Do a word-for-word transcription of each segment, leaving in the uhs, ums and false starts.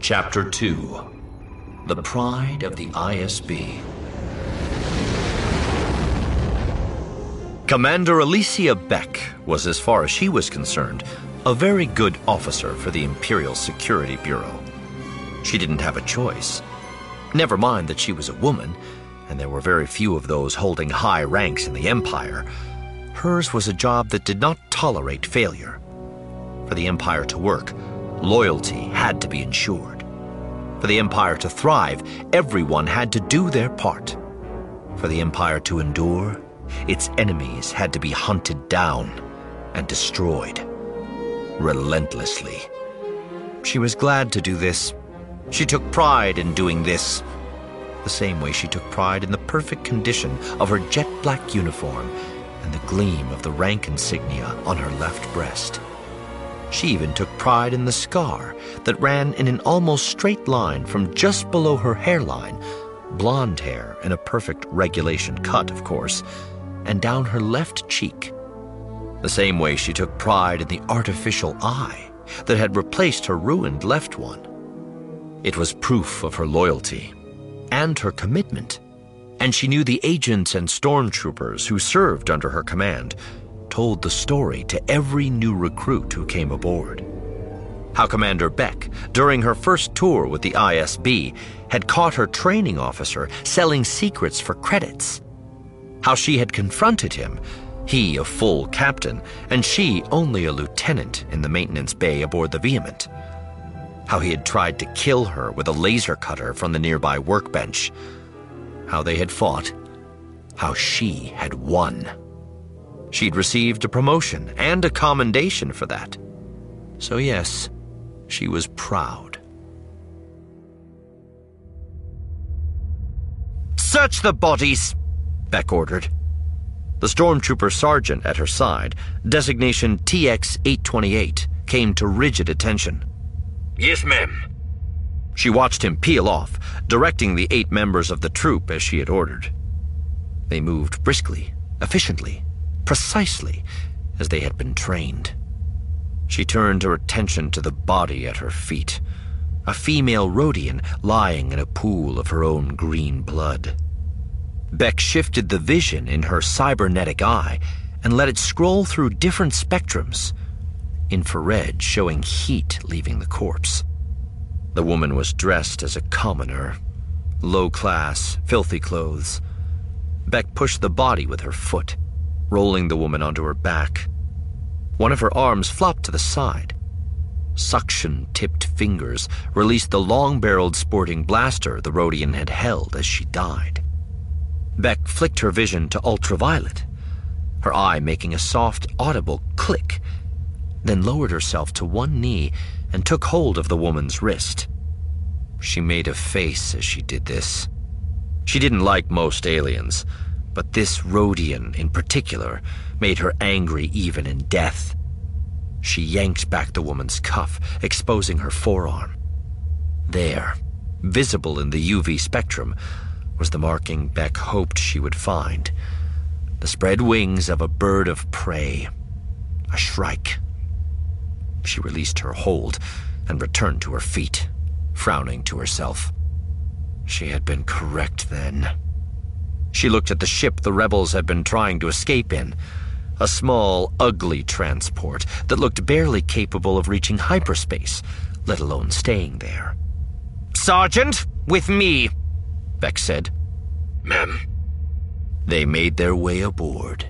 Chapter two. The Pride of the I S B. Commander Alicia Beck was, as far as she was concerned, a very good officer for the Imperial Security Bureau. She didn't have a choice. Never mind that she was a woman, and there were very few of those holding high ranks in the Empire. Hers was a job that did not tolerate failure. For the Empire to work, loyalty had to be ensured. For the Empire to thrive, everyone had to do their part. For the Empire to endure, its enemies had to be hunted down and destroyed relentlessly. She was glad to do this. She took pride in doing this, the same way she took pride in the perfect condition of her jet-black uniform and the gleam of the rank insignia on her left breast. She even took pride in the scar that ran in an almost straight line from just below her hairline, blonde hair in a perfect regulation cut, of course, and down her left cheek. The same way she took pride in the artificial eye that had replaced her ruined left one. It was proof of her loyalty and her commitment, and she knew the agents and stormtroopers who served under her command told the story to every new recruit who came aboard. How Commander Beck, during her first tour with the I S B, had caught her training officer selling secrets for credits. How she had confronted him, he a full captain, and she only a lieutenant in the maintenance bay aboard the Vehement. How he had tried to kill her with a laser cutter from the nearby workbench. How they had fought. How she had won. She'd received a promotion and a commendation for that. So yes, she was proud. "Search the bodies," Beck ordered. The stormtrooper sergeant at her side, designation T X eight twenty-eight, came to rigid attention. "Yes, ma'am." She watched him peel off, directing the eight members of the troop as she had ordered. They moved briskly, efficiently, precisely as they had been trained. She turned her attention to the body at her feet, a female Rodian lying in a pool of her own green blood. Beck shifted the vision in her cybernetic eye and let it scroll through different spectrums, infrared showing heat leaving the corpse. The woman was dressed as a commoner, low-class, filthy clothes. Beck pushed the body with her foot, rolling the woman onto her back. One of her arms flopped to the side. Suction-tipped fingers released the long-barreled sporting blaster the Rodian had held as she died. Beck flicked her vision to ultraviolet, her eye making a soft, audible click, then lowered herself to one knee and took hold of the woman's wrist. She made a face as she did this. She didn't like most aliens, but this Rodian in particular made her angry even in death. She yanked back the woman's cuff, exposing her forearm. There, visible in the U V spectrum, was the marking Beck hoped she would find. The spread wings of a bird of prey. A shrike. She released her hold and returned to her feet, frowning to herself. She had been correct then. She looked at the ship the rebels had been trying to escape in, a small, ugly transport that looked barely capable of reaching hyperspace, let alone staying there. "Sergeant, with me," Beck said. "Ma'am." They made their way aboard.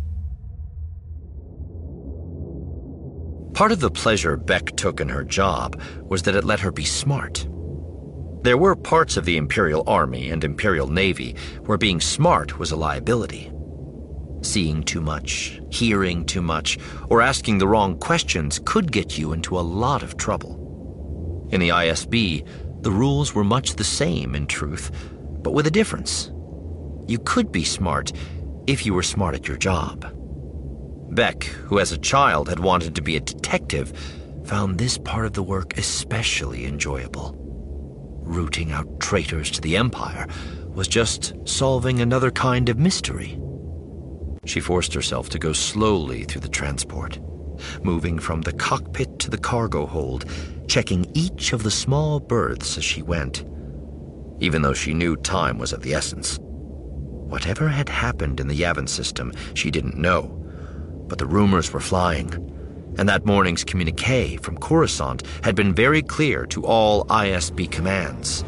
Part of the pleasure Beck took in her job was that it let her be smart. There were parts of the Imperial Army and Imperial Navy where being smart was a liability. Seeing too much, hearing too much, or asking the wrong questions could get you into a lot of trouble. In the I S B, the rules were much the same in truth, but with a difference. You could be smart if you were smart at your job. Beck, who as a child had wanted to be a detective, found this part of the work especially enjoyable. Rooting out traitors to the Empire was just solving another kind of mystery. She forced herself to go slowly through the transport, moving from the cockpit to the cargo hold checking each of the small berths as she went, even though she knew time was of the essence. Whatever had happened in the Yavin system, she didn't know, but the rumors were flying, and that morning's communique from Coruscant had been very clear to all I S B commands.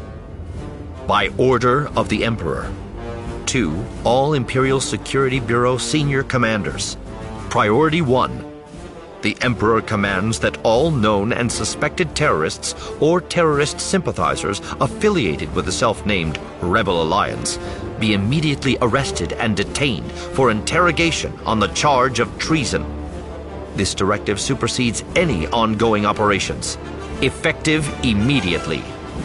By order of the Emperor, to all Imperial Security Bureau senior commanders, Priority one. The Emperor commands that all known and suspected terrorists or terrorist sympathizers affiliated with the self-named Rebel Alliance be immediately arrested and detained for interrogation on the charge of treason. This directive supersedes any ongoing operations, effective immediately.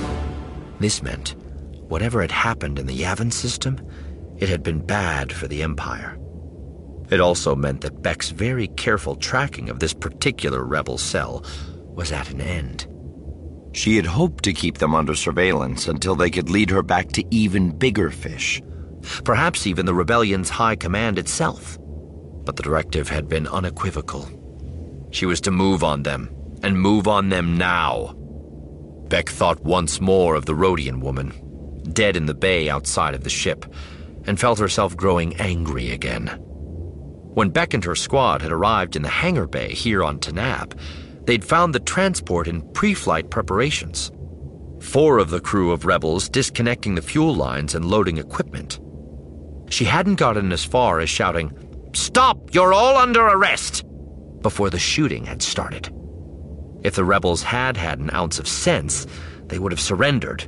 This meant whatever had happened in the Yavin system, it had been bad for the Empire. It also meant that Beck's very careful tracking of this particular rebel cell was at an end. She had hoped to keep them under surveillance until they could lead her back to even bigger fish. Perhaps even the rebellion's high command itself. But the directive had been unequivocal. She was to move on them, and move on them now. Beck thought once more of the Rodian woman, dead in the bay outside of the ship, and felt herself growing angry again. When Beck and her squad had arrived in the hangar bay here on Tanab, they'd found the transport in pre-flight preparations. Four of the crew of rebels disconnecting the fuel lines and loading equipment. She hadn't gotten as far as shouting, "Stop! You're all under arrest!" before the shooting had started. If the rebels had had an ounce of sense, they would have surrendered.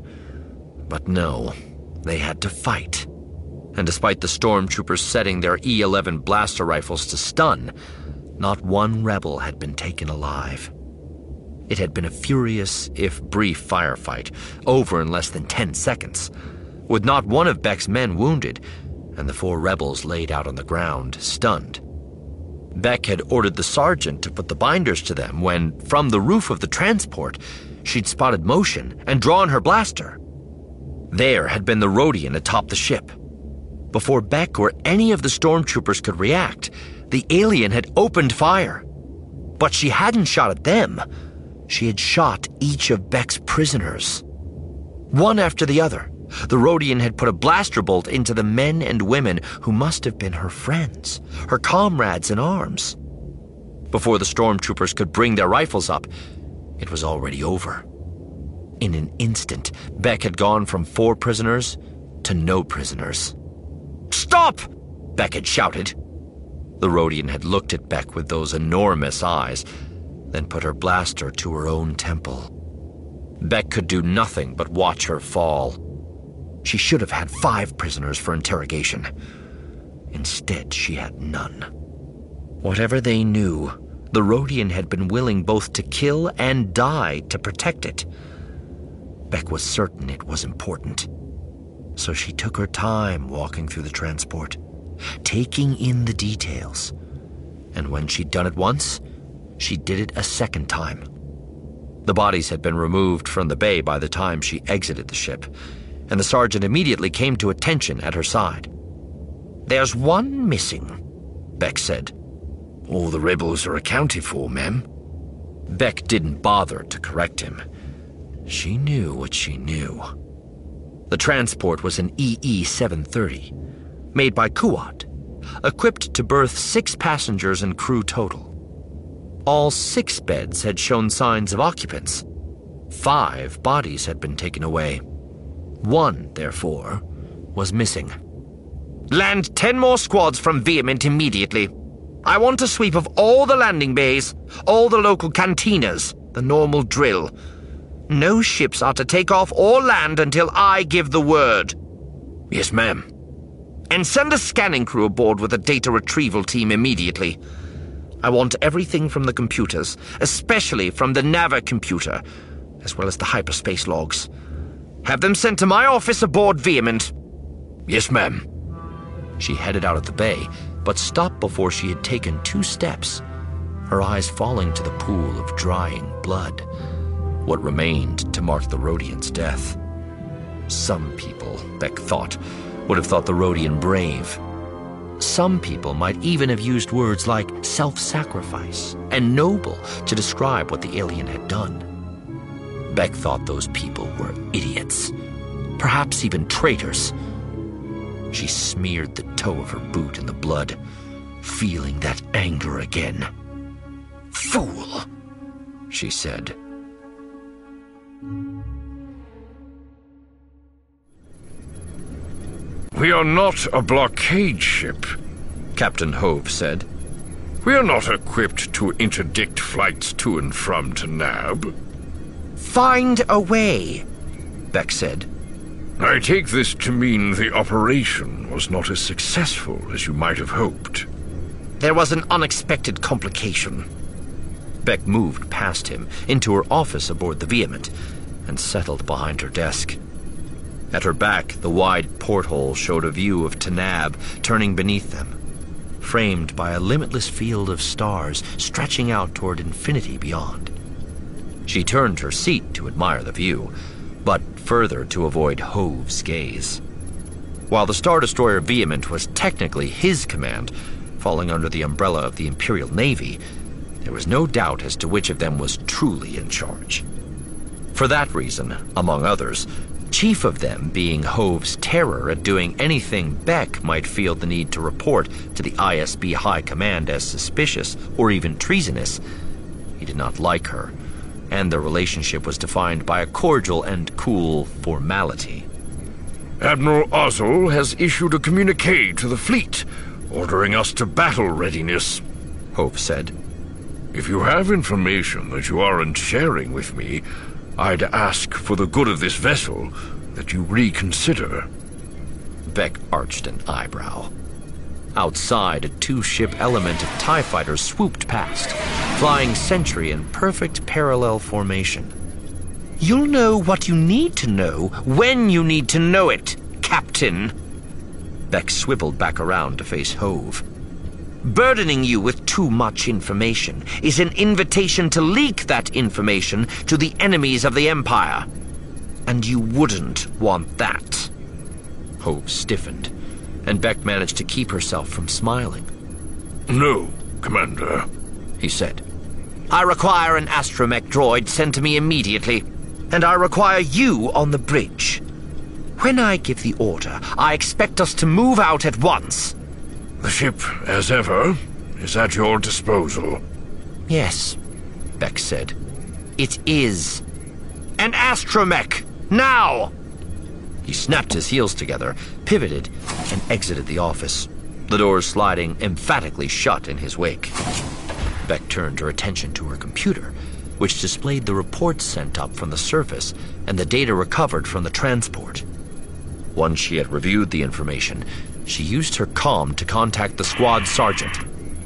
But no, they had to fight. And despite the stormtroopers setting their E eleven blaster rifles to stun, not one rebel had been taken alive. It had been a furious, if brief, firefight, over in less than ten seconds, with not one of Beck's men wounded, and the four rebels laid out on the ground, stunned. Beck had ordered the sergeant to put the binders to them when, from the roof of the transport, she'd spotted motion and drawn her blaster. There had been the Rodian atop the ship. Before Beck or any of the stormtroopers could react, the alien had opened fire. But she hadn't shot at them. She had shot each of Beck's prisoners. One after the other, the Rodian had put a blaster bolt into the men and women who must have been her friends, her comrades in arms. Before the stormtroopers could bring their rifles up, it was already over. In an instant, Beck had gone from four prisoners to no prisoners. "Stop!" Beck had shouted. The Rodian had looked at Beck with those enormous eyes, then put her blaster to her own temple. Beck could do nothing but watch her fall. She should have had five prisoners for interrogation. Instead, she had none. Whatever they knew, the Rodian had been willing both to kill and die to protect it. Beck was certain it was important. So she took her time walking through the transport, taking in the details. And when she'd done it once, she did it a second time. The bodies had been removed from the bay by the time she exited the ship, and the sergeant immediately came to attention at her side. "There's one missing," Beck said. "All the rebels are accounted for, ma'am." Beck didn't bother to correct him. She knew what she knew. The transport was an E E seven thirty, made by Kuat, equipped to berth six passengers and crew total. All six beds had shown signs of occupants. Five bodies had been taken away. One, therefore, was missing. "Land ten more squads from Vehement immediately. I want a sweep of all the landing bays, all the local cantinas, the normal drill. No ships are to take off or land until I give the word." "Yes, ma'am." "And send a scanning crew aboard with a data retrieval team immediately. I want everything from the computers, especially from the Nava computer, as well as the hyperspace logs. Have them sent to my office aboard Vehement." "Yes, ma'am." She headed out of the bay, but stopped before she had taken two steps, her eyes falling to the pool of drying blood, what remained to mark the Rodian's death. Some people, Beck thought, would have thought the Rodian brave. Some people might even have used words like self-sacrifice and noble to describe what the alien had done. Beck thought those people were idiots, perhaps even traitors. She smeared the toe of her boot in the blood, feeling that anger again. "Fool," she said. "We are not a blockade ship," Captain Hove said. "We are not equipped to interdict flights to and from Tanab." "Find a way," Beck said. "I take this to mean the operation was not as successful as you might have hoped." "There was an unexpected complication." Beck moved past him into her office aboard the Vehement and settled behind her desk. At her back, the wide porthole showed a view of Tanab turning beneath them, framed by a limitless field of stars stretching out toward infinity beyond. She turned her seat to admire the view, but further to avoid Hove's gaze. While the Star Destroyer Vehement was technically his command, falling under the umbrella of the Imperial Navy, there was no doubt as to which of them was truly in charge. For that reason, among others, chief of them being Hove's terror at doing anything Beck might feel the need to report to the I S B High Command as suspicious or even treasonous, he did not like her, and their relationship was defined by a cordial and cool formality. "Admiral Ozzel has issued a communique to the fleet, ordering us to battle readiness," Hove said. "If you have information that you aren't sharing with me, I'd ask for the good of this vessel that you reconsider." Beck arched an eyebrow. Outside, a two-ship element of TIE fighters swooped past, flying sentry in perfect parallel formation. "You'll know what you need to know when you need to know it, Captain." Beck swiveled back around to face Hove. "Burdening you with too much information is an invitation to leak that information to the enemies of the Empire. And you wouldn't want that." Hove stiffened, and Beck managed to keep herself from smiling. "No, Commander," he said. "I require an astromech droid sent to me immediately, and I require you on the bridge. When I give the order, I expect us to move out at once." "The ship, as ever, is at your disposal." "Yes," Beck said. "It is. An astromech! Now!" He snapped his heels together, pivoted, and exited the office, the doors sliding emphatically shut in his wake. Beck turned her attention to her computer, which displayed the reports sent up from the surface and the data recovered from the transport. Once she had reviewed the information, she used her comm to contact the squad sergeant.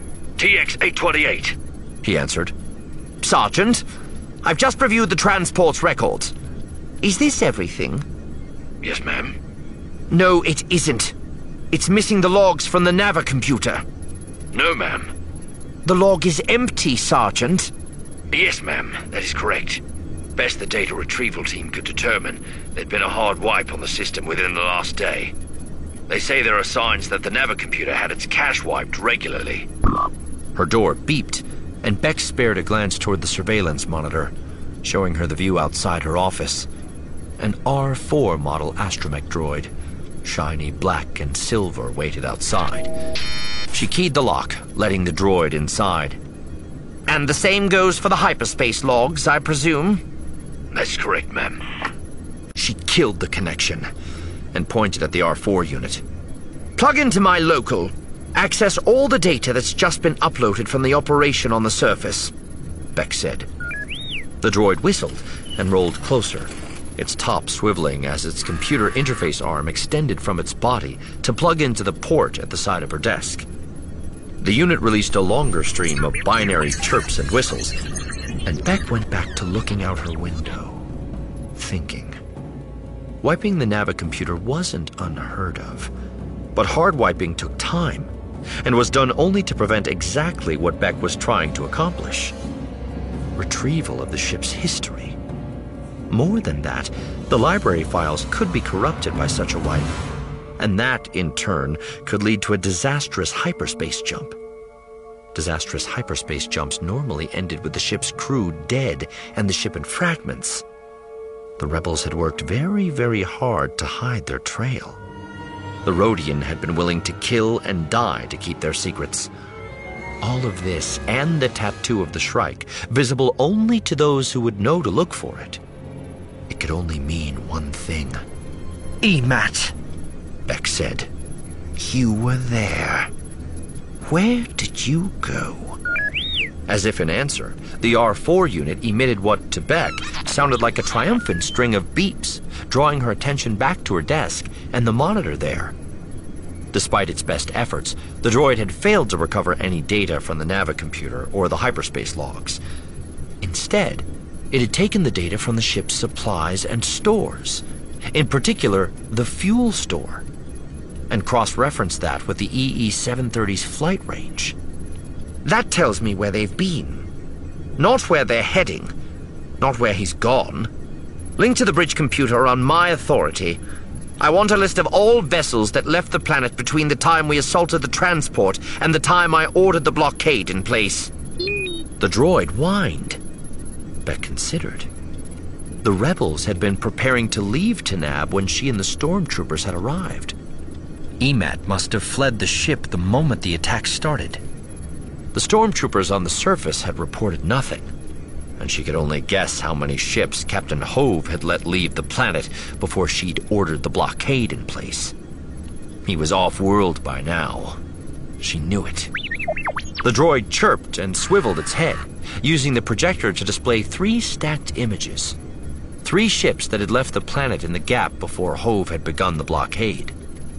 "T X eight twenty-eight, he answered. "Sergeant, I've just reviewed the transport's records. Is this everything?" "Yes, ma'am." "No, it isn't. It's missing the logs from the Nava computer." "No, ma'am." "The log is empty, Sergeant." "Yes, ma'am, that is correct. Best the data retrieval team could determine, there'd been a hard wipe on the system within the last day. They say there are signs that the Nava computer had its cache wiped regularly." Her door beeped, and Beck spared a glance toward the surveillance monitor, showing her the view outside her office. An R four model astromech droid, shiny black and silver, waited outside. She keyed the lock, letting the droid inside. "And the same goes for the hyperspace logs, I presume?" "That's correct, ma'am." She killed the connection and pointed at the R four unit. "Plug into my local. Access all the data that's just been uploaded from the operation on the surface," Beck said. The droid whistled and rolled closer, its top swiveling as its computer interface arm extended from its body to plug into the port at the side of her desk. The unit released a longer stream of binary chirps and whistles, and Beck went back to looking out her window, thinking. Wiping the Nava computer wasn't unheard of, but hard wiping took time, and was done only to prevent exactly what Beck was trying to accomplish: retrieval of the ship's history. More than that, the library files could be corrupted by such a wipe, and that, in turn, could lead to a disastrous hyperspace jump. Disastrous hyperspace jumps normally ended with the ship's crew dead and the ship in fragments. The rebels had worked very, very hard to hide their trail. The Rhodian had been willing to kill and die to keep their secrets. All of this, and the tattoo of the Shrike, visible only to those who would know to look for it. It could only mean one thing. Emat, Beck said. you were there. Where did you go? As if in answer, the R four unit emitted what, to Beck, sounded like a triumphant string of beeps, drawing her attention back to her desk and the monitor there. Despite its best efforts, the droid had failed to recover any data from the Navicomputer or the hyperspace logs. Instead, it had taken the data from the ship's supplies and stores, in particular, the fuel store, and cross-referenced that with the E E seven thirty's flight range. That tells me where they've been. Not where they're heading. Not where he's gone. Link to the bridge computer on my authority. I want a list of all vessels that left the planet between the time we assaulted the transport and the time I ordered the blockade in place. The droid whined. Beck considered. The rebels had been preparing to leave Tanab when she and the stormtroopers had arrived. Emat must have fled the ship the moment the attack started. The stormtroopers on the surface had reported nothing, and she could only guess how many ships Captain Hove had let leave the planet before she'd ordered the blockade in place. He was off-world by now. She knew it. The droid chirped and swiveled its head, using the projector to display three stacked images. Three ships that had left the planet in the gap before Hove had begun the blockade.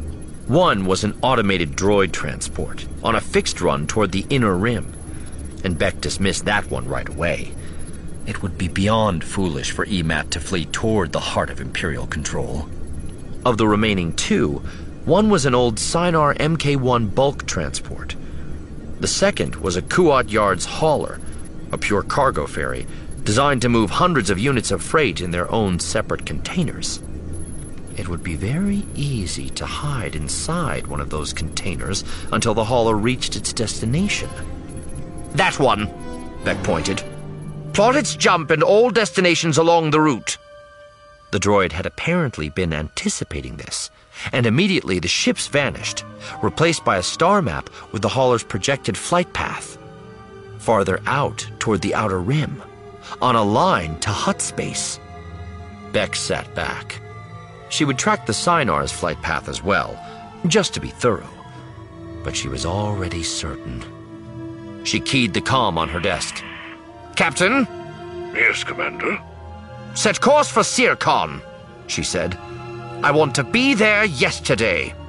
One was an automated droid transport on a fixed run toward the inner rim, and Beck dismissed that one right away. It would be beyond foolish for Emat to flee toward the heart of Imperial control. Of the remaining two, one was an old Sinar M K one bulk transport. The second was a Kuat Yard's hauler, a pure cargo ferry, designed to move hundreds of units of freight in their own separate containers. It would be very easy to hide inside one of those containers until the hauler reached its destination. That one, Beck pointed. Plot its jump and all destinations along the route. The droid had apparently been anticipating this, and immediately the ships vanished, replaced by a star map with the hauler's projected flight path. Farther out toward the outer rim, on a line to Hutt space. Beck sat back. She would track the Sinar's flight path as well, just to be thorough. But she was already certain. She keyed the comm on her desk. Captain? Yes, Commander? Set course for Sircon, she said. I want to be there yesterday.